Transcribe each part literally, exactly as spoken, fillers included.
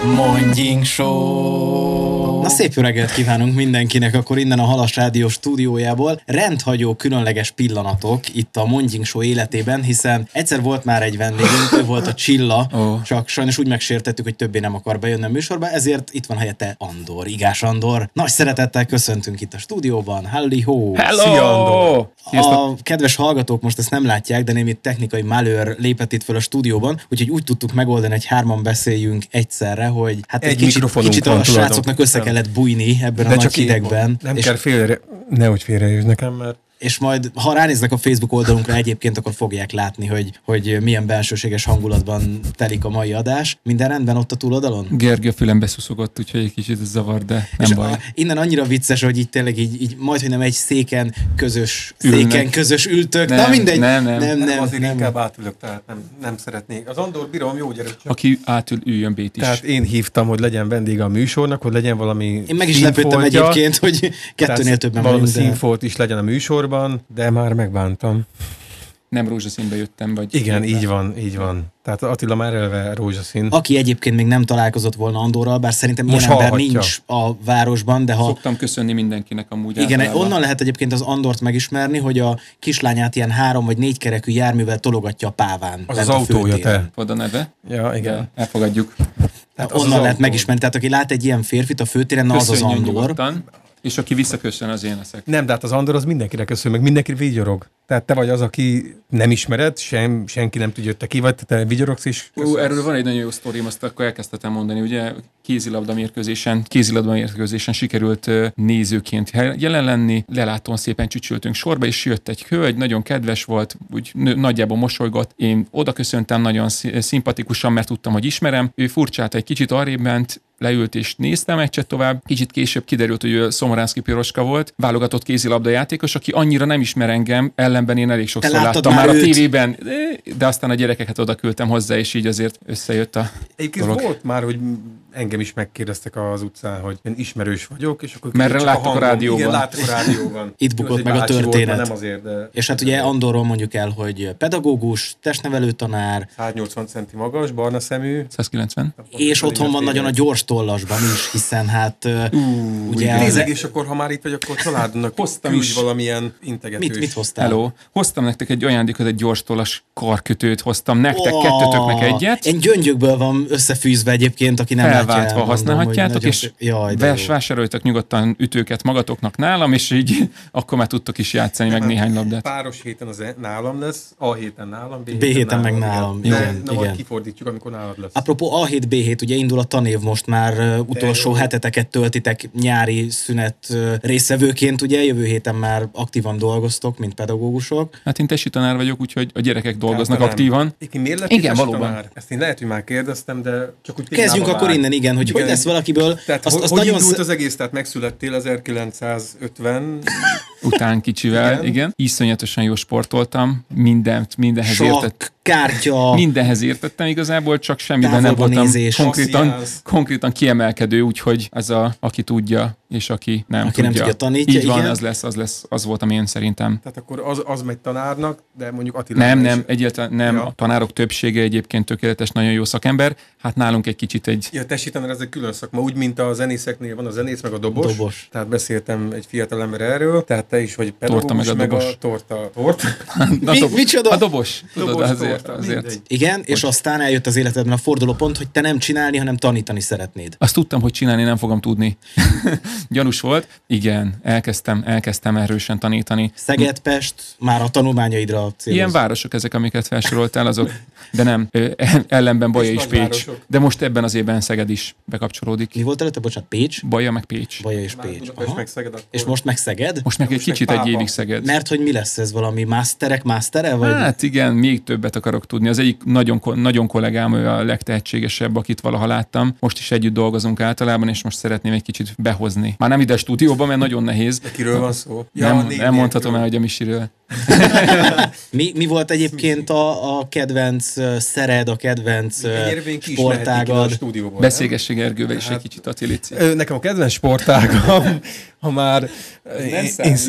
Morning Show! Na, szép jó reggelt kívánunk mindenkinek, akkor innen a Halas Rádió stúdiójából. Rendhagyó különleges pillanatok itt a Morning Show életében, hiszen egyszer volt már egy vendégünk, ő volt a Csilla, oh. csak sajnos úgy megsértettük, hogy többé nem akar bejönni a műsorba, ezért itt van helyette Andor, Igás Andor. Nagy szeretettel köszöntünk itt a stúdióban. Halli-ho! Hello! Szia, Andor! A kedves hallgatók most ezt nem látják, de némi technikai malőr lépett itt föl a stúdióban, úgyhogy úgy tudtuk megoldani, hogy hárman beszéljünk egyszerre, hogy hát egy, egy kicsit, kicsit a srácoknak össze kellett bújni ebben de a nagy hidegben. Nem és kell félre, nehogy félrejössz nekem, mert... És majd, ha ránéznek a Facebook oldalunkra egyébként, akkor fogják látni, hogy, hogy milyen belsőséges hangulatban telik a mai adás. Minden rendben ott a túloldalon? Gergő a fülembe szuszogott, úgyhogy egy kicsit ez zavar, de nem és baj. A, innen annyira vicces, hogy így tényleg így, így majd, hogy nem egy széken közös, Ülnek. széken közös ültök. Nem, Na mindegy. Nem, nem. nem, nem azért nem. Inkább átülök, tehát nem, nem szeretnék. Az Andor bírom, jó gyerek. Aki átül, üljön Bét is. Tehát én hívtam, hogy legyen vendég a műsornak, hogy legyen valami Én meg is lepődtem egyébként, hogy kettőnél többen valami színfolt is legyen a műsorban, de már megbántam. Nem rózsaszínbe jöttem, vagy... Igen, így van, így van. Tehát Attila már eleve rózsaszín. Aki egyébként még nem találkozott volna Andorral, bár szerintem ilyen ember hallhatja. Nincs a városban, de ha... Szoktam köszönni mindenkinek amúgy. Igen, általában. Onnan lehet egyébként az Andort megismerni, hogy a kislányát ilyen három vagy négy kerekű járművel tologatja a páván. Az az autója, te. Pod a neve? Ja, igen. De elfogadjuk. Tehát onnan az lehet az megismerni. Tehát aki lát egy ilyen férfit a főtéren, na az az Andor. Nyugodtan. És aki visszaköszön, az én leszek. Nem, de hát az Andor az mindenkire köszön, meg mindenki vigyorog. Tehát te vagy az, aki nem ismered, sem, senki nem tudja, hogy te ki vagy, te vigyorogsz is. Ó, erről van egy nagyon jó sztorim, azt akkor elkezdtem mondani. Ugye kézilabda mérkőzésen, kézilabda mérkőzésen sikerült nézőként jelen lenni, lelátón szépen csücsültünk sorba, és jött egy hölgy, nagyon kedves volt, úgy nagyjából mosolygott. Én oda köszöntem nagyon szimpatikusan, mert tudtam, hogy ismerem. Ő furcsált egy kicsit arrébb ment, leült és néztem egyet tovább. Kicsit később kiderült, hogy ő Szomoránszky Piroska volt, válogatott kézilabda játékos, aki annyira nem ismer engem, ellenben én elég sokszor láttam már, már a tévében, de aztán a gyerekeket oda küldtem hozzá, és így azért összejött a Egyébként dolog. Volt már, hogy engem is megkérdeztek az utcán, hogy én ismerős vagyok, és akkor... Mert láttuk a, a rádióban. Igen, láttuk a rádióban. Itt bukott meg a történet. Volt, nem azért, de... És hát ugye Andorról mondjuk el, hogy pedagógus, testnevelő tanár. száznyolcvan centi magas, barna szemű. százkilencven. És otthon van nagyon a gyors tollasban is, hiszen hát... Uh, ugye... Nézzük, és akkor, ha már itt vagy, akkor családnak hoztam is valamilyen integetős. Mit, mit hoztál? Hello. Hoztam nektek egy ajándékot, egy gyors tollas karkötőt hoztam nektek, oh, kettetöknek egyet. Egy gyöngyökből van összefűzve egyébként, aki nem látja. Elváltva használhatjátok, és jaj, vásároltak nyugodtan ütőket magatoknak nálam, és így akkor már tudtok is játszani meg néhány labdát. Páros héten az nálam lesz, A héten nálam, B héten, B héten meg nálam. Igen, igen, na, igen. majd kifordítjuk, amikor nálad lesz. Apropó A hét, B hét, ugye indul a tanév most már, uh, utolsó heteteket töltitek nyári szünet uh, részvevőként, ugye jövő héten már aktívan dolgoztok, mint pedagógusok. Hát én tesi tanár vagyok, úgyhogy a gyerekek dolgoznak hát, aktívan. Miért igen, valóban. Tanár? Ezt én lehet, hogy már kérdeztem, de csak úgy kezdjünk akkor már. Innen, igen, hogy igen. Hogy lesz valakiből. Tehát azt, azt hogy nagyon indult az egész, tehát megszülettél ezerkilencszázötven után kicsivel, igen. igen. Iszonyatosan jó sportoltam, mindent, mindenhez értett. Kártya. Mindenhez értettem igazából, csak semmiben nem voltam konkrétan, konkrétan kiemelkedő, úgyhogy ez a, aki tudja, és aki nem aki tudja. nem tudja tanítja, így van, igen. az lesz, az lesz, az voltam én szerintem. Tehát akkor az, az megy tanárnak, de mondjuk Attila. Nem, nem, egyáltalán nem. Ja. A tanárok többsége egyébként tökéletes, nagyon jó szakember. Hát nálunk egy kicsit egy... Ja, tesi tanár, ez egy külön szakma, úgy, mint a zenészeknél van a zenész, meg a dobos. dobos. Tehát beszéltem egy fiatal ember erről, tehát te is vagy pedagógus, torta meg a meg dobos. a torta. Torta? Mi, dob- micsoda? A dobos. Tudod, dobos, azért. torta, azért. Igen, hogy... és aztán eljött az életedben a fordulópont, hogy te nem csinálni, hanem tanítani szeretnéd. Azt tudtam, hogy csinálni nem fogom tudni. Gyanús volt. Igen, elkezdtem, elkezdtem erősen tanítani. Szeged, Pest, már a tanulmányaidra céloz. Ilyen városok ezek, amiket felsoroltál, azok, de nem, ellenben Baja és Pécs. Városok. De most ebben az évben Szeged is bekapcsolódik. Mi volt előtte? Bocsánat, Pécs? Baja meg Pécs. Baja és Pécs. Meg Szeged, és most meg Szeged? Most meg egy most kicsit meg egy évig Szeged. Mert hogy mi lesz ez, valami masterek, mastere? Vagy? Hát igen, még többet akarok tudni. Az egyik nagyon, nagyon kollégám, ő a legtehetségesebb, akit valaha láttam. Most is együtt dolgozunk általában, és most szeretném egy kicsit behozni. Már nem ide a stúdióban, mert nagyon nehéz. De kiről van szó? Ja, nem nem mondhatom el, hogy a Misiről. mi, mi volt egyébként a, a kedvenc szered, a kedvenc sportágad? Beszélgesség Gergővel is hát, egy kicsit, Attilici. Nekem a kedvenc sportágam, ha már én, én,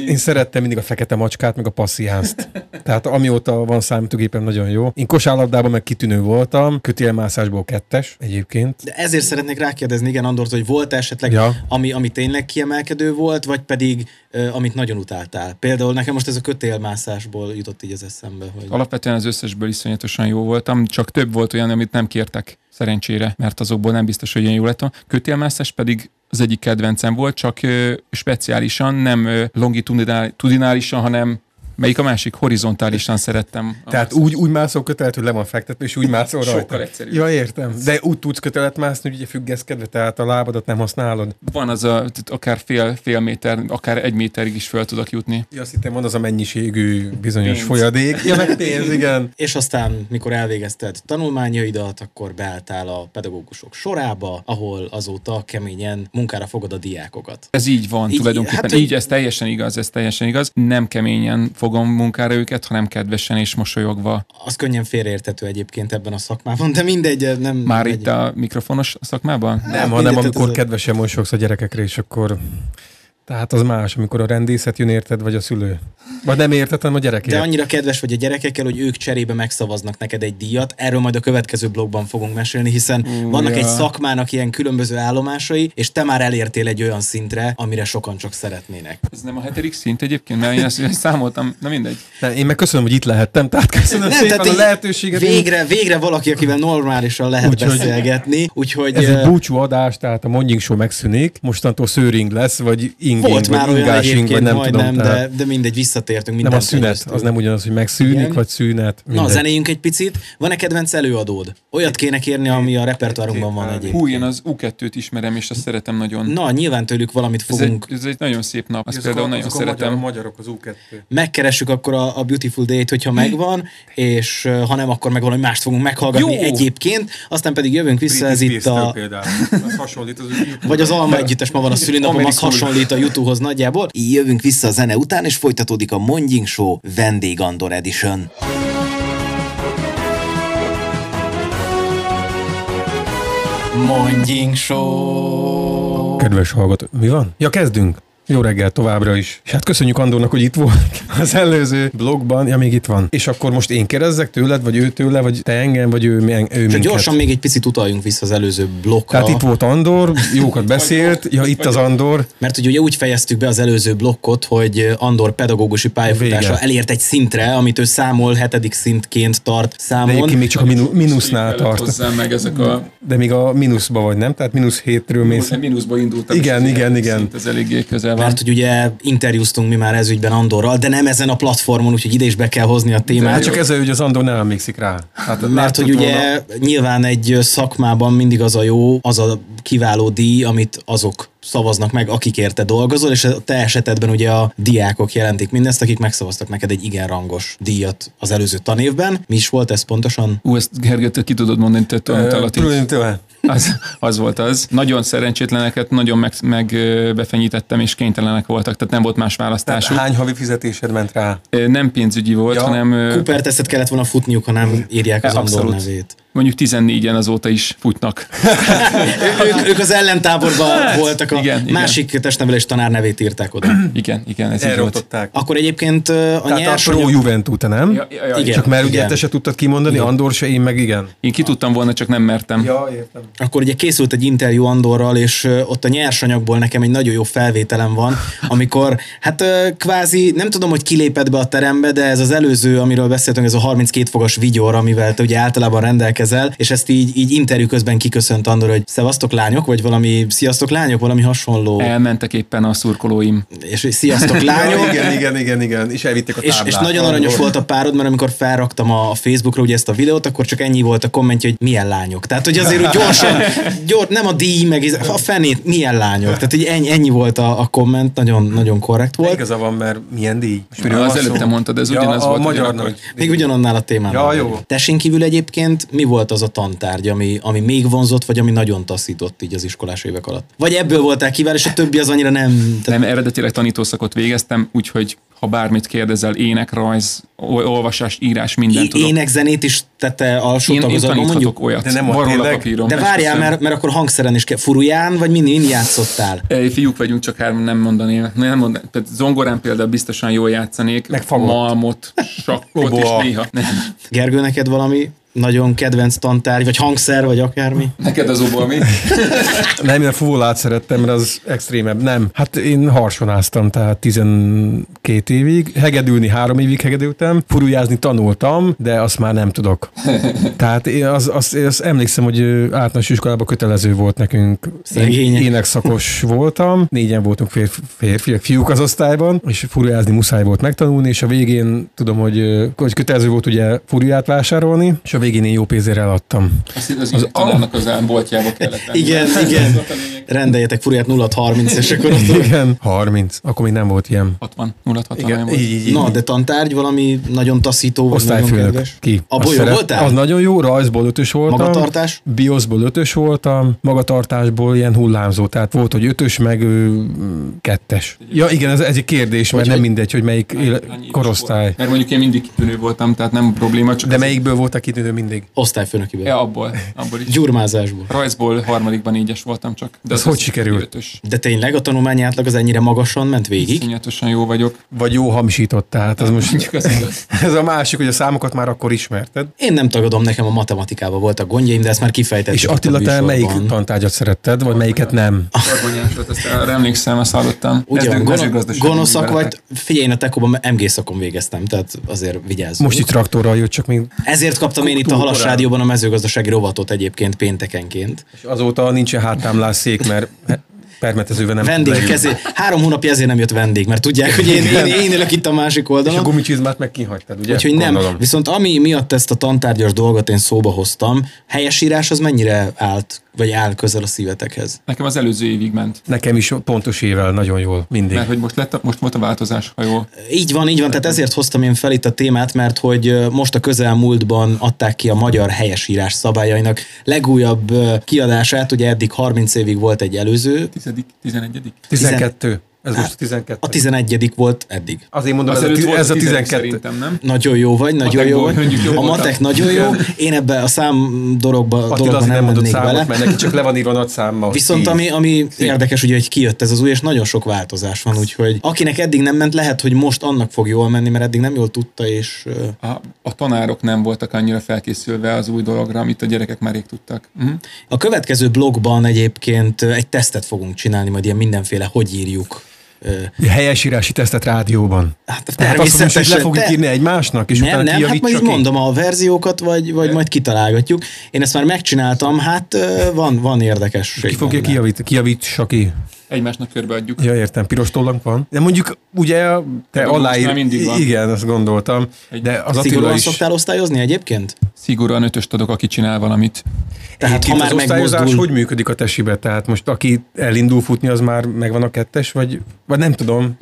én szerettem mindig a fekete macskát, meg a passziánzt. Tehát amióta van számítógépem, nagyon jó. Én kosárlabdában meg kitűnő voltam, kötélmászásból kettes egyébként. De ezért szeretnék rákérdezni, igen, Andort, hogy volt esetleg, ja. ami, ami tényleg kiemelkedő volt, vagy pedig uh, amit nagyon utáltál. Például nekem most ez a kötélmászásból jutott így az eszembe. Hogy... Alapvetően az összesből iszonyatosan jó voltam, csak több volt olyan, amit nem kértek szerencsére, mert azokból nem biztos, hogy ilyen jó lett. Kötélmászás pedig az egyik kedvencem volt, csak ö, speciálisan, nem ö, longitudinálisan, hanem melyik a másik? Horizontálisan szerettem. Tehát úgy, úgy mászol kötelet, hogy le van fektetve, és úgy mászol rajta. Sokkal egyszerűbb. Ja, értem. De úgy tudsz kötelet mászni, hogy ugye függeszkedve, tehát a lábadat nem használod. Van az a, akár fél, fél méter, akár egy méterig is fel tudok jutni. Ja, azt hittem, van az a mennyiségű bizonyos pénz. Folyadék. Ja, meg pénz, igen. És aztán, mikor elvégezted tanulmányaidat, akkor beálltál a pedagógusok sorába, ahol azóta keményen munkára fogod a diákokat. Ez így van, így, tulajdonképpen. Hát, így, ez teljesen igaz, ez teljesen igaz. Nem keményen fogom munkára őket, hanem kedvesen és mosolyogva. Az könnyen félreérthető egyébként ebben a szakmában, de mindegy, nem... Már mindegy. itt a mikrofonos szakmában? Nem, nem hanem amikor a... kedvesen mosolyogsz a gyerekekre, és akkor... Tehát az más, amikor a rendészet jön, érted, vagy a szülő. Vagy nem érted, hanem a gyerekért. De annyira kedves vagy a gyerekekkel, hogy ők cserébe megszavaznak neked egy díjat. Erről majd a következő blogban fogunk mesélni, hiszen uh, vannak ja. egy szakmának ilyen különböző állomásai, és te már elértél egy olyan szintre, amire sokan csak szeretnének. Ez nem a hetedik szint egyébként, mert én ezt számoltam, na mindegy. De én meg köszönöm, hogy itt lehettem, tehát köszönöm nem, szépen tehát a lehetőséget. Végre, végre valaki, akivel normálisan lehet úgy, beszélgetni. Úgyhogy ez egy búcsú adás, tehát a Mondjink Show megszűnik, mostantól szőring lesz, vagy inging, volt már olyan egyébként, vagy nem majdnem, tudom, de, de mindegy, visszatértünk. Nem a szünet, előztünk. Az nem ugyanaz, hogy megszűnik, igen. Vagy szünet. Mindegy. Na, zenéljünk egy picit. Van-e kedvenc előadód? Olyat kéne kérni, ami a repertoárunkban van egyébként. Hú, én az U kettőt ismerem, és azt szeretem nagyon. Na, nyilván tőlük valamit fogunk. Ez egy, ez egy nagyon szép nap, azt például nagyon szeretem. A magyarok az U kettő. Megkeressük akkor a, a Beautiful Day-t, hogyha megvan, és ha nem, akkor meg valami mást fogunk meghallgatni jó. Egyébként. Aztán pedig jövünk vissza, ez itt a... Az hasonlít az vagy az Alma Együttes, ma van a szülinapom, az hasonlít a YouTube-hoz nagyjából. Jövünk vissza a zene után, és folytatódik a Mondjink Show Vendég Andor Edition. Mondjink Show. Kedves hallgató, mi van? Ja, kezdünk. Jó reggel továbbra is. És hát köszönjük Andornak, hogy itt volt az előző blogban. Ja, még itt van. És akkor most én kérdezzek tőled, vagy ő tőle, vagy te engem, vagy ő, ő minket. Gyorsan még egy picit utaljunk vissza az előző blokkra. Tehát itt volt Andor, jókat beszélt. Ja, itt az Andor. Mert ugye úgy fejeztük be az előző blokkot, hogy Andor pedagógusi pályafutása vége. Elért egy szintre, amit ő számol, hetedik szintként tart számon. De egyébként még csak a minu- minusznál tart. Meg ezek a... De még a mínuszba vagy, nem? Tehát mínusz hétről mész. Mínuszba indultam. Igen, igen, igen. Ez eléggé közel van. Mert hogy ugye interjúztunk mi már ezügyben Andorral, de nem ezen a platformon, úgyhogy ide is be kell hozni a témát. Hát csak ezzel, hogy az Andor nem emlékszik rá. Hát mert hogy ugye volna... nyilván egy szakmában mindig az a jó, az a kiváló díj, amit azok szavaznak meg, akik érte dolgozol, és a te esetedben ugye a diákok jelentik mindezt, akik megszavaztak neked egy igen rangos díjat az előző tanévben. Mi is volt ez pontosan? Ú, ezt Gergő, ki tudod mondani, te tőle. Az, az volt az. Nagyon szerencsétleneket nagyon meg, meg befenyítettem, és kénytelenek voltak, tehát nem volt más választásuk. Hány havi fizetésed ment rá? Nem pénzügyi volt, ja. hanem... Cooper tesztet kellett volna futniuk, ha nem írják az Andor nevét. Mondjuk tizennégyen azóta is futnak. ők, ők az ellentáborban voltak, a igen, másik igen. testnevelés tanár nevét írták oda. Igen, igen, ez így volt. Akkor egyébként a Tehát nyersanyag... a Pro Juventus, nem? Ja, ja, ja, igen, csak mert ugye te se tudtad kimondani, igen. Andor se, én meg igen. Én ki tudtam volna, csak nem mertem. Ja, értem. Akkor ugye készült egy interjú Andorral, és ott a nyersanyagból nekem egy nagyon jó felvételem van, amikor hát kvázi, nem tudom, hogy kilépett be a terembe, de ez az előző, amiről beszéltünk, ez a harminckét fogas vigyor, amivel te ugye általában rendelkezel, és ezt így, így interjú közben kiköszönt Andor, hogy szevasztok lányok, vagy valami sziasztok lányok, valami hasonló. Elmentek éppen a szurkolóim. És sziasztok lányok. Ja, igen, igen, igen, igen, és elvitték a táblát. És, és nagyon aranyos Andor. Volt a párod, mert amikor felraktam a Facebookra ugye ezt a videót, akkor csak ennyi volt a kommentje, hogy milyen lányok. Tehát, hogy azért úgy gyorsan, gyors, nem a díj, meg a fenét, milyen lányok. Tehát, hogy ennyi, ennyi volt a, a komment, nagyon, nagyon korrekt volt. Igaza van, mert milyen díj? Az előtte mondtad, ez ja, ugyanaz volt. Magyarnak. Még ugyanannál a témánál. Ja, jó. Tessin kívül egyébként mi volt az a tantárgy, ami, ami még vonzott, vagy ami nagyon taszított így az iskolás évek alatt? Vagy ebből voltál kíván, és a többi az annyira nem... Nem, eredetileg tanítószakot végeztem, úgyhogy ha bármit kérdezel, ének, rajz, olvasás, írás, mindent tudok. Énekzenét is tette alsó Én, én tagozatban, mondjuk? olyat. De nem a van róla tényleg? papírom. De várjál, mert, mert akkor hangszeren is kell. Furuján, vagy mind, mind játszottál? Ej, fiúk vagyunk, csak hárman nem mondaném. Nem mondaném. Tehát zongorán például biztosan jól játszanék. Meg fagott. Malmot, sakkot és Oboa. néha. Nem. Gergő, neked valami nagyon kedvenc tantárgy, vagy hangszer, vagy akármi? Neked az oboa mi? Nem, én a fúvolát szerettem, mert az extrémebb. Nem. Hát én harsonáztam, tehát tizenkét évig. Hegedülni három évig hegedültem. Furujázni tanultam, de azt már nem tudok. Tehát én az, az, az emlékszem, hogy általános iskolában kötelező volt nekünk. Szegények. Én énekszakos voltam. Négyen voltunk férfi, férfiak, fiúk az osztályban, és furujázni muszáj volt megtanulni, és a végén tudom, hogy, hogy kötelező volt ugye furuját vásárolni, és a végén én jó pénzért eladtam. Azt az, az tanárnak az boltjába kellett venni. Igen, igen. Rendeljetek Furuját nulla harminc, és akkor ott... Igen, harminc. Akkor még nem volt ilyen. hatvan, nulla hatvan Igen, volt. így, így, így. Na, de tantárgy valami nagyon taszító, vagy nagyon Osztályfőnök. kedves? Ki? Abból Azt jó szeret- voltál? Az nagyon jó, rajzból ötös voltam. Magatartás? Bioszból ötös voltam, magatartásból ilyen hullámzó, tehát volt, hogy ötös, meg ő, kettes. Ja igen, ez, ez egy kérdés, mert nem mindegy, hogy melyik éle- korosztály. Mert mondjuk én mindig kitűnő voltam, tehát nem probléma, csak De az- melyikből voltak kitűnő mindig? Osztályfőnökiből. Ja, abból, abból is. Gyurmázásból. Rajzból harmadikban négyes voltam csak. De Ez az hogy az sikerült? ötös. De tényleg a tanulmányi átlag az ennyire magasan ment végig? Iszonyatosan jó vagyok. Vagy jó hamisított, tehát az most... Mondjuk az igaz. Ez a másik, hogy a számokat már akkor ismerted. Én nem tagadom, nekem a matematikában voltak gondjaim, de ezt már kifejtettük. És itt a Attila, te műsorban. melyik tantárgyat szeretted, vagy melyiket nem? Argonyás volt, ezt arra emlékszem, azt hallottam. Ugyan, Ez gono- mezőgazdasági gonoszak műveletek. vagy, figyelj, én a tekóban em gé szakon végeztem, tehát azért vigyázzunk. Most itt traktorral jött, csak még... Ezért kaptam én itt a Túl Halas korán. Rádióban a mezőgazdasági rovatot egyébként péntekenként. És azóta nincsen háttámlás szék, mert permetezővel nem Vendég leülni. kezé. Három hónapja ezért nem jött vendég, mert tudják, hogy én, én, én ülök itt a másik És a oldalon. gumicsizmát meg kihagytad, ugye? Úgyhogy nem. Gondolom. Viszont ami miatt ezt a tantárgyas dolgot én szóba hoztam, helyesírás az mennyire állt, vagy áll közel a szívetekhez? Nekem az előző évig ment. Nekem is pontos évvel nagyon jól, mindig. Mert hogy most, lett a, most volt a változás, ha jól. Így van, így van, tehát ezért hoztam én fel itt a témát, mert hogy ö, most a közelmúltban adták ki a magyar helyesírás szabályainak legújabb ö, kiadását, ugye eddig harminc évig volt egy előző, Tizedik, tizenegyedik? tizenkettő. Ez most a tizenkettő. a tizenegyedik volt eddig. Azért mondom, Az ez a, előtt ti- volt ez a tizedik tizenkettő. szerintem, nem? Nagyon jó vagy, nagyon Matekból jó vagy. mondjuk jó A voltam. matek nagyon jó. Én ebbe a szám dologba, Attila dologba azért nem nem mondott mennék számot, bele. mert neki csak le van írva nagy számmal. Viszont ami, ami érdekes, ugye, hogy kijött ez az új, és nagyon sok változás van, úgyhogy akinek eddig nem ment, lehet, hogy most annak fog jól menni, mert eddig nem jól tudta, és ö, A, a tanárok nem voltak annyira felkészülve az új dologra, amit a gyerekek már rég tudtak. Uh-huh. a következő blogban egyébként egy tesztet fogunk csinálni, majd ilyen mindenféle, hogy írjuk. Ö, Helyesírási tesztet rádióban. Hát Tehát azt mondom, hogy le fogjuk te- írni egymásnak, és nem, utána nem, hát kijavítsa majd ki. mondom a verziókat, vagy, vagy majd kitalálgatjuk. Én ezt már megcsináltam, hát ö, van, van érdekesség. Ki fogja benne. kijavít, kijavítsa ki? Egymásnak körbeadjuk. Ja, értem, piros tollank van. De mondjuk, ugye, te Ebben most aláír... már mindig van. Igen, azt gondoltam. De az Attila Szigorúan is... szoktál osztályozni egyébként? Szigorúan ötöst adok, aki csinál valamit. Tehát ha Egyébként már az osztályozás megmozdul... hogy működik a tesibe? Tehát most aki elindul futni, az már megvan a kettes, vagy, vagy nem tudom.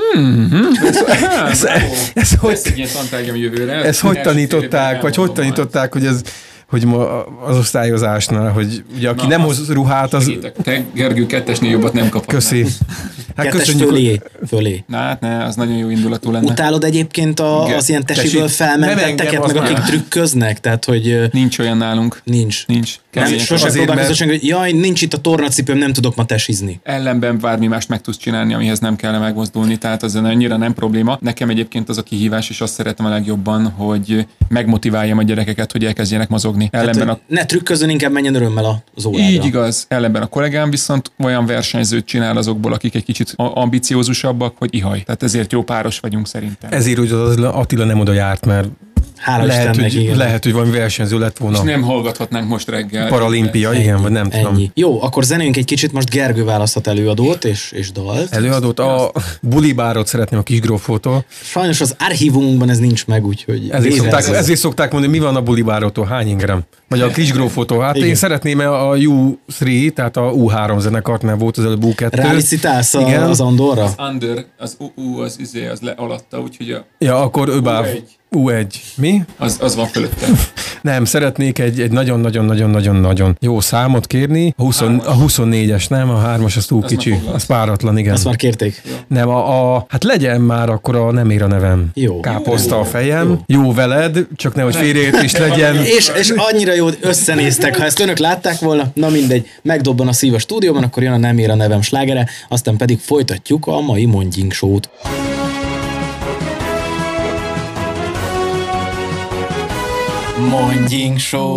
Ez, ez, hogy, Lesz egy ilyen tantárgyam jövőre. ezt hogy Első fél évben tanították, vagy hogy elmondom majd. tanították, hogy ez hogy ma az osztályozásnál, hogy ugye aki Na, nem azt hoz ruhát, az... Segítek. Te, Gergő, kettesnél jobbat nem kaphatnál. Köszi. Hát Kettes köszönjük. fölé, fölé. Na hát ne, az nagyon jó indulatú lenne. Utálod egyébként a, Igen. az ilyen tesiből Tesi- felmentetteket, nem engem, meg az akik már. trükköznek? Tehát, hogy ö, Nincs olyan nálunk. nincs. Nincs. Nem, Kemények sose Azért, próbálkozol mert- senki, hogy jaj, nincs itt a tornacipőm, nem tudok ma tesizni. Ellenben bármi mást meg tudsz csinálni, amihez nem kell megmozdulni, tehát az annyira nem probléma. Nekem egyébként az a kihívás, és azt szeretem a legjobban, hogy megmotiváljam a gyerekeket, hogy elkezdjenek mozogni. Ellenben a Ne trükközön, inkább menjen örömmel az órára. Így igaz, ellenben a kollégám viszont olyan versenyzőt csinál azokból, akik egy kicsit a- ambiciózusabbak, hogy ihaj. Tehát ezért jó páros vagyunk szerintem. Ezért úgy az Attila nem oda járt, mert Hála lehet, Istennek, hogy, igen. lehet, hogy valami versenyző lett volna. És nem hallgathatnánk most reggel. Paralimpia, igen, vagy nem tudom. Ennyi. Jó, akkor zenéljünk egy kicsit, most Gergő választhat előadót és, és dalt. Előadott a bulibárot szeretném a Kisgrófótól. Sajnos az archívumunkban ez nincs meg, úgyhogy... Ezért véve szokták, ez- ezért szokták mondani, mi van a bulibárótól, hány ingram? Vagy a Kisgrófótól. Hát Igen. én szeretném a U három, tehát a U három zenekart, mert volt az előbb U kettő. Rálicitálsz a- Igen. az Andorra? Under, az U, U az izé, az le alatta, úgyhogy a Ja, akkor U öbáv. egy, U egy. Mi? Az, az van fölötte. Nem, szeretnék egy, egy nagyon-nagyon-nagyon-nagyon-nagyon jó számot kérni. A, húsz, a huszonnégyes, nem? A hármas az túl Az kicsi. már Az páratlan, igen. Azt már kérték. Nem, a, a, hát legyen már akkor a nem ér a nevem. Jó. Káposzta a fejem. Jó, jó veled, csak nehogy félreértés legyen. És, és annyira jó összenéztek, ha ezt önök látták volna, na mindegy, megdobban a szív a stúdióban, akkor jön a nem ér a nevem slágere, aztán pedig folytatjuk a mai Mondjink Show-t. Mondjink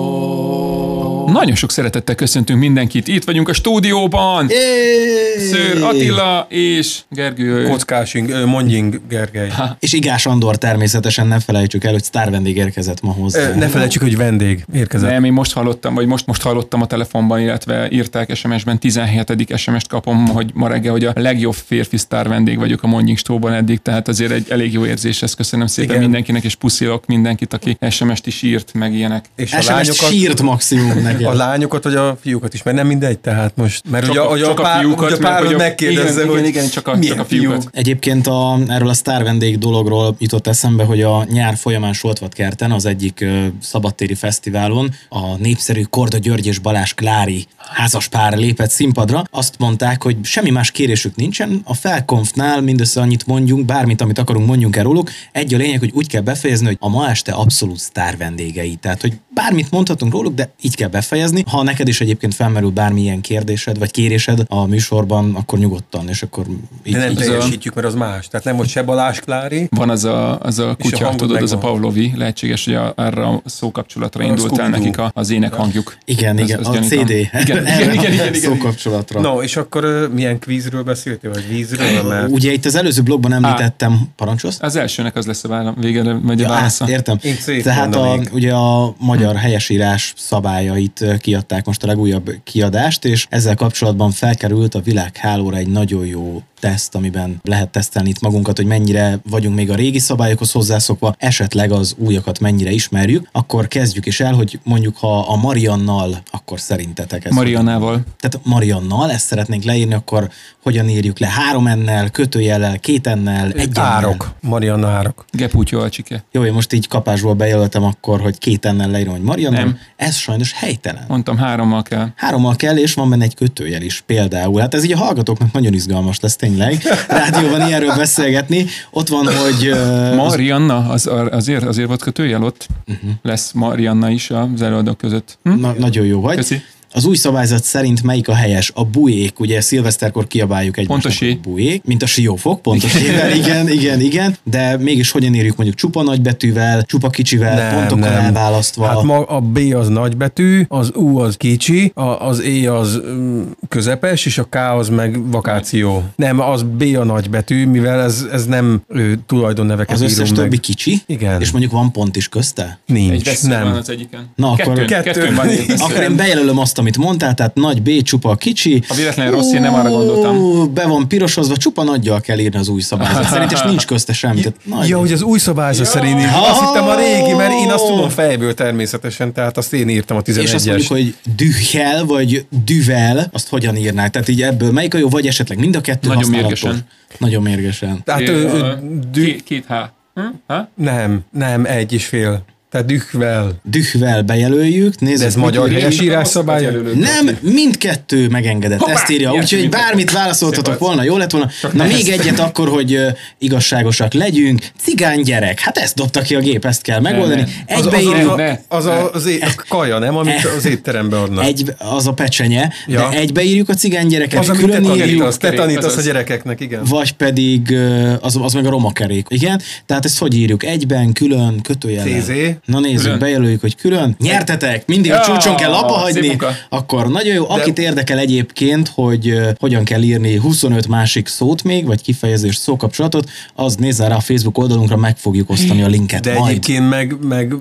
Show. Nagyon sok szeretettel köszöntünk mindenkit. Itt vagyunk a stúdióban. Yay! Szőr Attila és Gergő. Kockásink, mondjink, Gergely. Ha. És Igás Andor természetesen, ne felejtsük el, hogy sztár vendég érkezett ma hozzá. Ne felejtsük, hogy vendég érkezett. Nem, én most hallottam, vagy most, most hallottam a telefonban, illetve írták es em es-ben, tizenhetedik es em es-t kapom, hogy ma reggel, hogy a legjobb férfi sztár vendég vagyok a Mondjink Show-ban eddig, tehát azért egy elég jó érzés, ezt köszönöm szépen. Igen. Mindenkinek, és puszilok mindenkit, aki es em es-t is írt, meg ilyenek. És a lányokat, sírt maximum neki. A lányokat, vagy a fiúkat is, mert nem mindegy, tehát most, mert csak ugye a, a, pár, fiúkat, a párod megkérdezze, igen, hogy igen, igen, csak a, csak a fiúkat. Egyébként a, erről a sztár vendég dologról jutott eszembe, hogy a nyár folyamán Soltvatkerten, az egyik uh, szabadtéri fesztiválon a népszerű Korda György és Balázs Klári házaspár lépett színpadra. Azt mondták, hogy semmi más kérésük nincsen, a Felkonfnál mindössze annyit mondjunk, bármit, amit akarunk, mondjunk el róluk. Egy a lényeg, hogy úgy kell befejezni, hogy a ma este abszolút sztár vendégei. Tehát, hogy bármit mondhatunk róluk, de így kell befejezni. Ha neked is egyébként felmerül bármilyen kérdésed, vagy kérésed a műsorban, akkor nyugodtan, és akkor így. De nem így teljesítjük, mert az más. Tehát nem volt se Balázs Klári. Van az a, az a kutya, a tudod, az a Pavlovi, lehetséges, hogy a, arra a szókapcsolatra indult el nekik a, az ének hangjuk. Igen, igen, az, az a cé dé. Igen, igen, igen, igen, igen. Szókapcsolatra. No, és akkor uh, milyen kvízről beszéltél, vagy vízről? Mert... Ugye itt az előző blogban említettem, parancsolsz? Az elsőnek az lesz a válasz, végére megy a ja, válasza. Értem. Tehát a, ugye a magyar helyesírás szabályait kiadták most a legújabb kiadást, és ezzel kapcsolatban felkerült a világhálóra egy nagyon jó teszt, amiben lehet tesztelni itt magunkat, hogy mennyire vagyunk még a régi szabályokhoz hozzászokva, esetleg az újakat mennyire ismerjük, akkor kezdjük is el, hogy mondjuk ha a Mariannal, akkor szerintetek ez... Mariannával. Tehát Mariannal, ezt szeretnénk leírni, akkor hogyan írjuk le? Három ennel, kötőjellel, két ennel, egy ennel. Árok. Marianna árok. Gepútyó alcsike. Jó, én most így kapásból bejelöltem akkor, hogy két ennel leírom, hogy Mariannal. Nem. Ez sajnos helytelen. Mondtam, hárommal kell. Hárommal kell, és van benne egy kötőjel is például. Hát ez így a hallgatóknak nagyon izgalmas lesz tényleg. Rádióban ilyenről beszélgetni. Ott van, hogy... Uh, Marianna, az, azért, azért volt kötőjel ott? Uh-huh. Lesz Marianna is az előadók között. Hm? Na, nagyon jó vagy. Köszi. Az új szabályzat szerint melyik a helyes? A bujék, ugye szilveszterkor kiabáljuk egymásnak a bujék, mint a siófok, pontosével, igen, igen, igen, de mégis hogyan írjuk mondjuk csupa nagybetűvel, csupa kicsivel, nem, pontokkal nem. elválasztva. Hát ma a B az nagybetű, az U az kicsi, a, az E az közepes, és a K az meg vakáció. Nem, az B a nagybetű, mivel ez, ez nem ő, tulajdonneveket írunk meg. Az összes többi kicsi? Igen. És mondjuk van pont is közte? Nincs, egy nem. Van az egyiken. Na, kettőn, akkor, kettőn, kettőn van. Akkor én bejelölöm azt, amit mondtál, tehát nagy B, csupa kicsi. Ha véletlenül rossz, én nem arra gondoltam. Be van pirosozva, csupa nagyjal kell írni az új szabályzat szerint, és nincs közte semmi. Ja, ja, hogy az új szabályzat ja. szerint ír. Azt hittem a régi, mert én azt tudom fejből természetesen, tehát azt én írtam a tizenegyes. És azt mondjuk, hogy dühjel, vagy düvel, azt hogyan írnál? Tehát így ebből melyik a jó, vagy esetleg mind a kettő nagyon használatos? Mérgesen. Nagyon mérgesen. Tehát é, ő, ő, dü... két, két H. Hm? Ha? Nem, nem, egy és fél. Tehát dühvel. Dühvel bejelöljük. Nézzük, de ez magyar helyesírás szabály? Nem, mindkettő megengedett. Hoppá, ezt írja. Úgyhogy bármit válaszoltatok volna, jó lett volna. Csak na még egyet akkor, hogy uh, igazságosak legyünk. Cigány gyerek. Hát ezt dobta ki a gép, ezt kell megoldani. Egybeírjuk. Az, az, az, az é, a kaja, nem? Amit az étterembe adnak. Egy, az a pecsenye. Ja. De egybeírjuk a cigány gyereket. Az, amit te tanítasz, te tanítasz a gyerekeknek, igen. Vagy pedig az, az meg a romakerék. Igen. Tehát ezt hogy írjuk? Egyben, külön, kötőjellel. Na nézzük, külön. Bejelöljük, hogy külön. Nyertetek! Mindig ja, a csúcson kell abba hagyni. Akkor nagyon jó. Akit de... érdekel egyébként, hogy uh, hogyan kell írni huszonöt másik szót még, vagy kifejezést, szókapcsolatot, az nézzen rá a Facebook oldalunkra, meg fogjuk osztani a linket de majd. egyébként meg, meg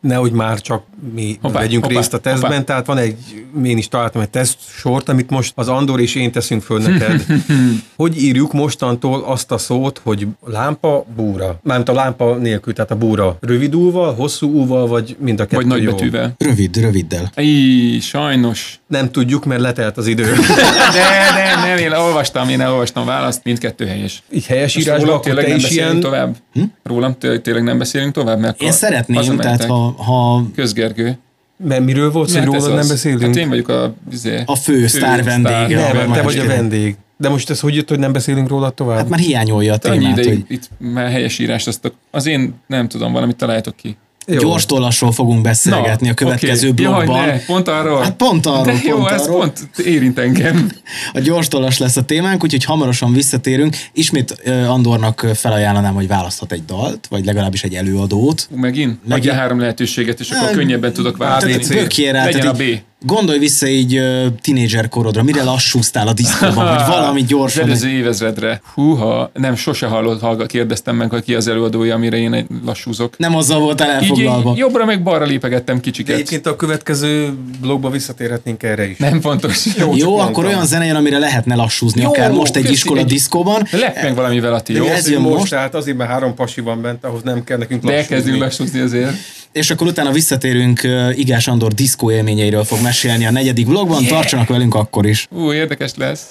nehogy már csak mi Hoppá, vegyünk hoppá, részt a tesztben, hoppá. tehát van egy, én is találtam egy teszt sort, amit most az Andor és én teszünk föl neked. Hogy írjuk mostantól azt a szót, hogy lámpa, búra? Mármint a lámpa nélkül, tehát a búra rövid úval, hosszú úval, vagy mind a kettő Vagy jó? nagybetűvel. Rövid, röviddel. Íj, sajnos. Nem tudjuk, mert letelt az idő. De, de, nem, én olvastam, én elolvastam a választ, mindkettő helyes. Így helyes Most írásban, rólam akkor tényleg te nem is beszélünk ilyen... tovább? Hm? Rólam té- tényleg nem beszélünk tovább? Mert Én akkor szeretném, hazamentek. tehát ha, ha Közgergő. Mert miről volt, hogy Mert ez rólad nem az. beszélünk? Hát én vagyok a... Izé, a fő sztár vendége. Nem, a te vagy a másik. vendég. De most ez hogy jött, hogy nem beszélünk róla tovább? Hát már hiányolja a annyi témát, ideig hogy itt már helyes írást, azt az én nem tudom, valamit találtok ki. Jó. gyors tollasról fogunk beszélgetni a következő oké. blogban. Jaj, ne, pont arról? Hát pont arról, De jó, pont ez arról. pont érint engem. A gyors tollas lesz a témánk, úgyhogy hamarosan visszatérünk. Ismét uh, Andornak felajánlanám, hogy választhat egy dalt, vagy legalábbis egy előadót. Megint? Megint? Megint. Adja három lehetőséget, és akkor Nem. könnyebben tudok választani. á bé cé. Bökjél rá, Legyen a tehát B. így gondolj vissza így uh, tínédzser korodra, mire lassúztál a diszkóban, vagy valami Az gyorsan. előző évezredre. Húha, nem, sose hallott, hallgat, kérdeztem meg, hogy ki az előadója, amire én egy lassúzok. Nem azzal voltál Így elfoglalva. én jobbra meg balra lépegettem De kicsiket. egyébként a következő blogba visszatérhetnénk erre is. Nem fontos. Jó, Jó, csak akkor mondtam. olyan zene jön, amire lehetne lassúzni, Jó, akár most egy köszi, iskola egy- diszkóban. Lepj meg valamivel, Ati, De jó? ez ez jön most, most. tehát azért, mert három pasi van bent, ahhoz nem kell nekünk De lassúzni. elkezdünk lassúzni azért. És akkor utána visszatérünk uh, Igás Andor diszkó élményeiről fog mesélni a negyedik vlogban. Yeah. Tartsanak velünk akkor is. Ú, érdekes lesz.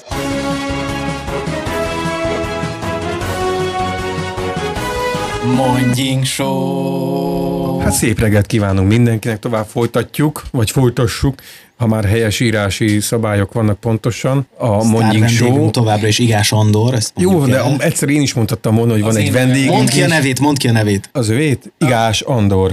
Mondjink show! Hát szép reggelt kívánunk mindenkinek, tovább folytatjuk, vagy folytassuk, ha már helyes írási szabályok vannak pontosan. A Mondjink Show. Továbbra is Igás Andor. Ezt Jó, mondjuk de el. am- egyszer én is mondhattam volna, hogy van Az egy én vendégünk. Mondd ki a is. nevét, mondd ki a nevét. Az övét? Igás Andor.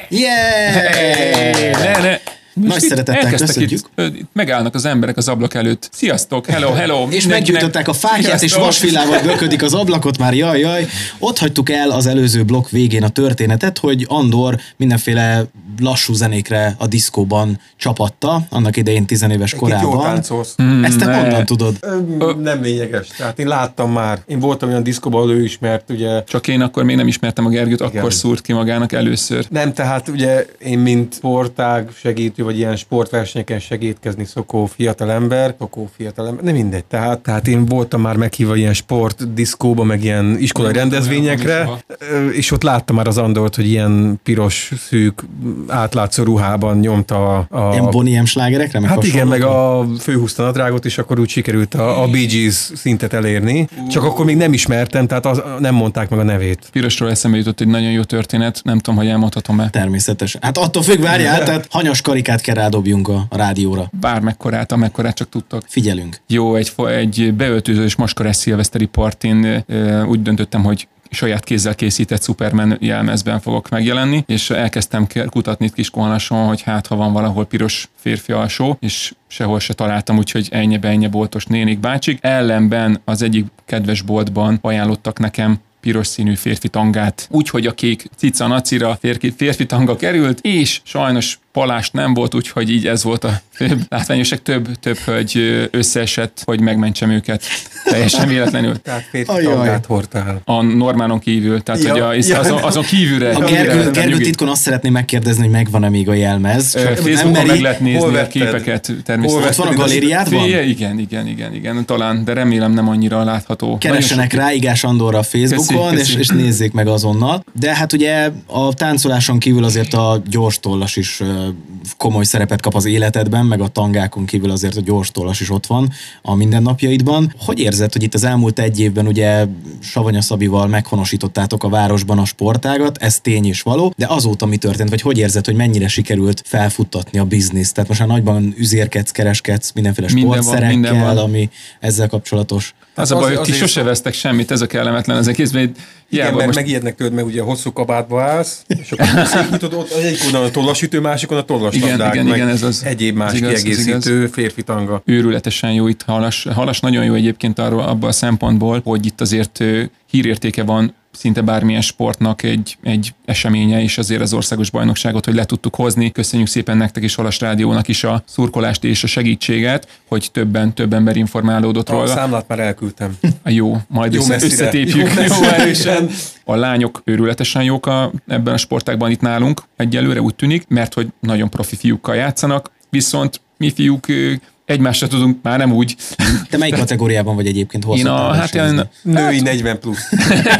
Yeah! Ne, ne. Most Nagy itt szeretettel elkezdtek köszöntjük. Itt, ö, itt megállnak az emberek az ablak előtt. Sziasztok, hello, hello. És mindenkinek. meggyújtották a fákját, és Sziasztok. vasvillával böködik az ablakot, már jaj, jaj. Ott hagytuk el az előző blokk végén a történetet, hogy Andor mindenféle lassú zenékre a diszkóban csapatta, annak idején tizenéves Kit jól korában. táncolsz? Ezt te Ne. honnan tudod? Ö, Nem lényeges. Tehát én láttam már. Én voltam olyan diszkóban, ahol ő ismert, ugye. Csak én akkor még nem ismertem a Gergőt, Igen. akkor szúrt ki magának először. Nem, tehát ugye én, mint sportág segítő, vagy ilyen sportversenyeken segítkezni szokó fiatalember, szokó fiatalember, nem mindegy. Tehát, tehát én voltam már meghívva ilyen sport diszkóba, meg ilyen iskolai Nem, rendezvényekre, nem, ö, és ott láttam már az Andort, hogy ilyen piros, szűk, átlátszó ruhában nyomta a... a Ilyen Bonnie M slágerekre? Meg Hát igen, meg hasonlókra? a főhúzta nadrágot, és akkor úgy sikerült a, a Bee Gees szintet elérni. Csak akkor még nem ismertem, tehát az, nem mondták meg a nevét. Pirosról eszembe jutott egy nagyon jó történet, nem tudom, hogy elmondhatom-e. Természetesen. Hát attól függ, várjál, tehát hanyas karikát kell rádobjunk a, a rádióra. Bármekkorát, amekkorát csak tudtok. Figyelünk. Jó, egy, fa- egy beöltözős maskarás szilveszteri partin ö, úgy döntöttem, hogy saját kézzel készített Superman jelmezben fogok megjelenni, és elkezdtem ke- kutatni itt Kiskohanason, hogy hát ha van valahol piros férfi alsó, és sehol se találtam, úgyhogy ennyi-be-ennyi boltos nénik bácsik. Ellenben az egyik kedves boltban ajánlottak nekem piros színű férfi tangát, úgyhogy a kék cica nacira férfi, férfi tanga került, és sajnos palást nem volt, úgyhogy így ez volt a főbb látványosak, több, több hölgy összeesett, hogy megmentsem őket. Teljesen véletlenül. Tehát férfi Ajaj. tangát hordtál. A Normánon kívül, tehát Ja, hogy a, ja. azon, azon kívülre. A kívülre Gergő, lettem Gergő nyugi. titkon azt szeretném megkérdezni, hogy megvan-e még a jelmez. Ö, Csak nem Facebookon meri. meg lehet nézni Hol a vetted? képeket Hol természetesen. Ott van a vetted? galériádban? Igen, igen, igen, igen, igen, talán, de remélem nem annyira látható. Keressenek Nagyon rá Igás Andorra a Facebookon, Köszi, és, köszi. és nézzék meg azonnal. De hát ugye a táncoláson kívül azért a gyors tollas is ö, komoly szerepet kap az életedben, meg a tangákon kívül azért a gyors tollas is ott van a mindennapjaidban. Hogy érzed, hogy itt az elmúlt egy évben ugye Savanya Szabival meghonosítottátok a városban a sportágat, ez tény és való, de azóta mi történt, vagy hogy érzed, hogy mennyire sikerült felfuttatni a bizniszt? Tehát most már nagyban üzérkedsz, kereskedsz mindenféle Minden van, sportszerekkel, minden van. ami ezzel kapcsolatos. Az a Az- baj, hogy ti azért- sose vesztek semmit, ez a kellemetlen az egészben. Igen, Hiába mert most megijednek tőled, meg ugye hosszú kabátba állsz, és akkor székítod, ott az egyik oldalon a tollasütő, másikon a tollaslabdák, Igen, igen, meg igen, ez az- egyéb más ez igaz, ez kiegészítő férfi tanga. őrületesen jó itt Halas. Halas nagyon jó egyébként arról abban a szempontból, hogy itt azért ö, hírértéke van szinte bármilyen sportnak egy, egy eseménye, és azért az országos bajnokságot, hogy le tudtuk hozni. Köszönjük szépen nektek is, Halas Rádiónak is a szurkolást és a segítséget, hogy többen, több ember informálódott róla. A számlát már elküldtem. A jó, majd jó össze, összetépjük. Jó, jó erősen. A lányok őrületesen jók a, ebben a sportágban itt nálunk, egyelőre úgy tűnik, mert hogy nagyon profi fiúkkal játszanak, viszont mi fiúk egymásra tudunk, már nem úgy. Te melyik kategóriában vagy egyébként? Hol én a, hát én, női negyven plusz.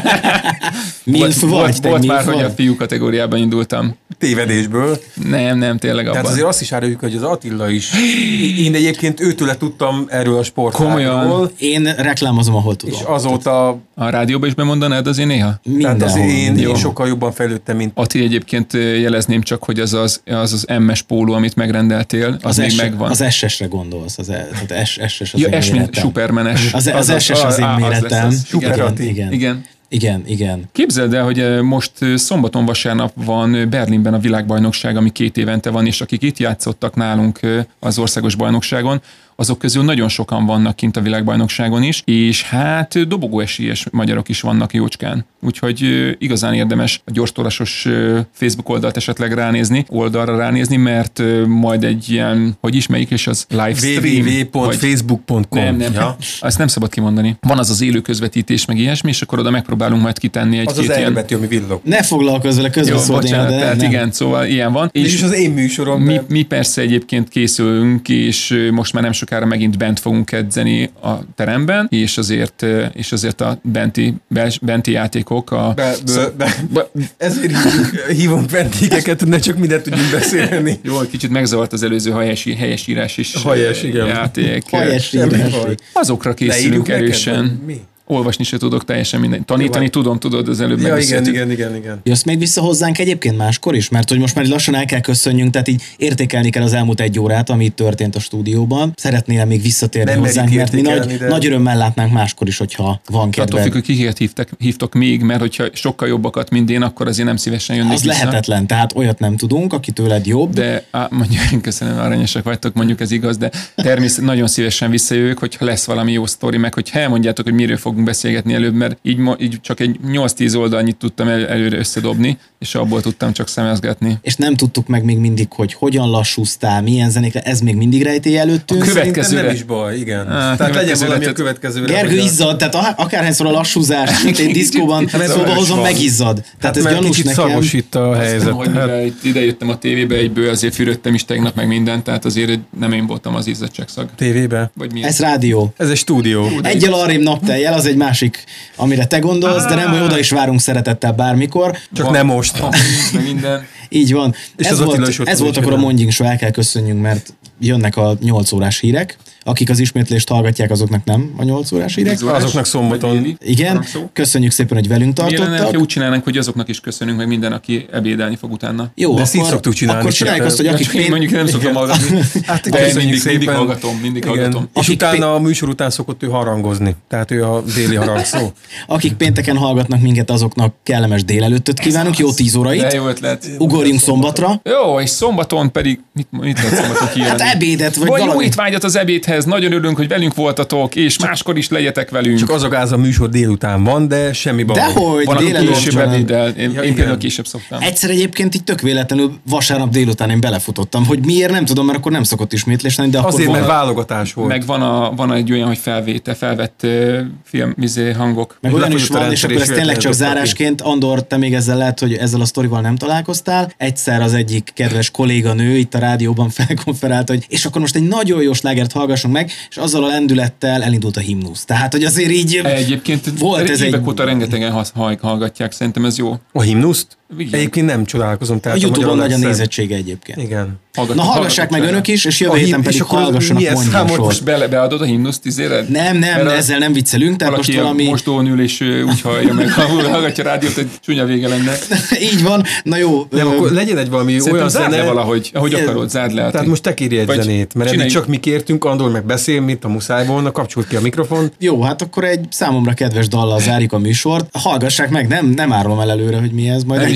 Milf vagy? Volt, volt már, vagy? hogy a fiú kategóriában indultam. Tévedésből. Nem, nem, tényleg abban. Tehát azért azt is áruljuk, hogy az Attila is. Én egyébként őtőle tudtam erről a sportágról. Komolyan. Én reklámozom, ahol tudom. És azóta... A rádióban is bemondanád azért néha? Tehát azért én, én sokkal jobban fejlődtem, mint... Ati, egyébként jelezném csak, hogy az az, az, az em es póló, amit megrendeltél, az, az még S, megvan. Az es esre gondolsz, az, az S S az ja, én S, mint Superman-es. Az, az, az S S az én méretem. Igen, igen. igen. Igen, igen. Képzeld el, hogy most szombaton, vasárnap van Berlinben a világbajnokság, ami két évente van, és akik itt játszottak nálunk az országos bajnokságon, azok közül nagyon sokan vannak kint a világbajnokságon is, és hát dobogó esélyes magyarok is vannak jócskán. Úgyhogy igazán érdemes a gyorstolasos Facebook oldalt esetleg ránézni, oldalra ránézni, mert majd egy ilyen, hogy ismerjük, és az livestream. double-u double-u double-u pont facebook pont com Nem, nem, ja. Azt nem szabad kimondani. Van az az élő közvetítés, meg ilyesmi, és akkor oda megpróbálunk majd kitenni egy-két ilyen... Az az ilyen... elbetű, ami villog. Ne foglalkozz vele, közbeszólni. Jó, bocsánat, tehát nem. Igen, szóval ilyen van. És, és az én műsorom. Mi, mi persze egyébként készülünk, és most már nem sokára megint bent fogunk edzeni a teremben, és azért, és azért a benti, benti játékok a... Be, be, be, be, ezért hívunk vendégeket, ne csak mindent tudjunk beszélni. Jó, kicsit megzavart az előző helyesi, helyesírás is. Helyes, igen. Játék. Helyesírás. Azokra készülünk erősen. Neked, mi? Olvasni se tudok teljesen minden. Tanítani Jó, tudom, tudod, az előbb ja, igen, igen, igen, igen. Jössz még vissza hozzánk egyébként máskor is? Mert hogy most már lassan el kell köszönjünk, tehát így értékelni kell az elmúlt egy órát, ami itt történt a stúdióban. Szeretnél még visszatérni Nem hozzánk, mert mi nagy, de... nagy örömmel látnánk máskor is, hogyha van kedved. Attól függ, hogy kiket hívtak, hívtok még, mert hogyha sokkal jobbakat, mint én, akkor azért nem szívesen jönnék Az vissza. lehetetlen, tehát olyat nem tudunk, aki tőled jobb. De á, mondjuk, köszönöm, aranyosak vagytok, mondjuk ez igaz, de természetesen nagyon szívesen visszajövök, hogyha lesz valami jó sztori, meg hogy elmondjátok, hogy miről fogunk beszélgetni előbb, mert így, így csak egy nyolc-tíz oldalnyit tudtam el, előre összedobni, és abból tudtam csak szemezgetni. És nem tudtuk meg még mindig, hogy hogyan lassúztál, milyen zenékre, ez még mindig rejtély előttünk. A következőre nem is baj, igen. Á, tehát legyen valami a következőre. Gergő izzad, tehát akárhányszor a lassúzás, mint egy diszkóban szóba hozom, megizzad. Tehát ez gyanús nekem. Szagos itt a helyzet. Hogy ide jöttem a tévébe egyből, azért fürödtem is tegnap meg mindent, tehát azért nem én voltam az izzadságszag. Tévébe? Ez rádió. Ez egy stúdió. Egyel arrébb napteljel, az egy másik, amire te gondolsz, de nem, hogy oda is várunk szeretettel bármikor. Csak van, nem most. Van, minden. Így van. És ez volt, ez volt akkor a Mondjunk Show, el kell köszönjünk, mert jönnek a nyolc órás hírek. Akik az ismétlést hallgatják, azoknak nem a nyolc órás hírek. Azoknak szombaton. Igen, köszönjük szépen, hogy velünk tartottak. Milyen lenne, úgy csinálnánk, hogy azoknak is köszönünk, meg minden, aki ebédelni fog utána. Jó, de akkor, szoktuk csinálni. Akkor csináljuk azt, hogy akik... Én mondjuk nem szoktam hallgatni. Hát de mindig, mindig hallgatom, mindig igen. hallgatom. És utána a műsor után szokott ő harangozni. Tehát ő a déli harangszó. Akik pénteken hallgatnak minket, azoknak kellemes délelőttöt kívánunk, jó tíz órait. De jó ötlet. Ugorjunk szombatra. Jó, és szombaton pedig, mit, mit lehet szombaton kiírni? Hát ebédet, vagy, vagy valami. Jó étvágyat az ebédhez, nagyon örülünk, hogy velünk voltatok, és máskor is legyetek velünk. Csak az a gáz a műsor délután van, de semmi baj. Dehogy, van, délelőtt később ebéddel. Én, ja, én például később szoktam. Egyszer egyébként így tök véletlenül vasárnap délután én belefutottam, hogy miért nem tudom, mert akkor nem szokott ismétlés lenni, de akkor azért, van, mert válogatás volt. Meg van, a, van egy olyan, hogy felvétel, felvett uh, film, vizé, hangok. Meg olyan is van, és akkor ez tényleg csak zárásként. Andor, te még ezzel lehet, hogy ezzel a sztorival nem találkoztál. Egyszer az egyik kedves kolléganő itt a rádióban felkonferált, hogy és akkor most egy nagyon jó slágert hallgassunk meg, és azzal a lendülettel elindult a himnusz. Tehát, hogy azért így egyébként volt ez évek egy... óta rengetegen hallgatják, szerintem ez jó. A himnuszt? Igen. Egyébként nem csodálkozom. Tehát a YouTube-on nagy a nézettsége egyébként. Igen. Hallgatok, Na hallgassák meg önök is, és jövő héten pedig hallgassanak Mondjunk Show. Most be, beadod a himnuszt izére? Nem, nem, mert ezzel nem viccelünk. Tehát most valami... mosdón ül, és úgy hallja meg, ha hallgatja a rádiót, egy csúnya vége lenne. Így van, na jó. Nem, akkor legyen egy valami szerintem olyan zárd zene. Le valahogy, ahogy igen. Akarod, zárd le. Tehát most te kérj egy zenét, mert eddig csak mi kértünk, Andor meg beszél, mint a muszáj volna, kapcsolt ki a mikrofon. Jó, hát akkor egy számomra kedves dallal zárjuk a műsort. Hallgassák meg, nem, nem árulom el előre, hogy mi ez, majd el is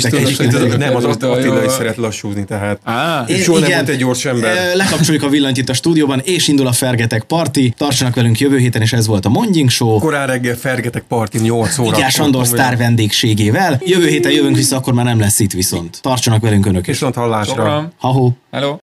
nektek tudod, egyébként. hogy- Nem, az Attila Attila jó. is szeret lassúzni, tehát Á, és soha nem volt egy gyors ember. Ö, Lekapcsoljuk a villanyt itt a stúdióban, és indul a Fergetek Parti. Tartsanak velünk jövő héten, és ez volt a Mondjink Show. Korán reggel Fergetek Parti nyolc óra. Igyás Andor sztár vendégségével. Jövő héten jövünk vissza, akkor már nem lesz itt viszont. Tartsanak velünk önök is. Viszont hallásra. Sokran. Ha-ho. Hello.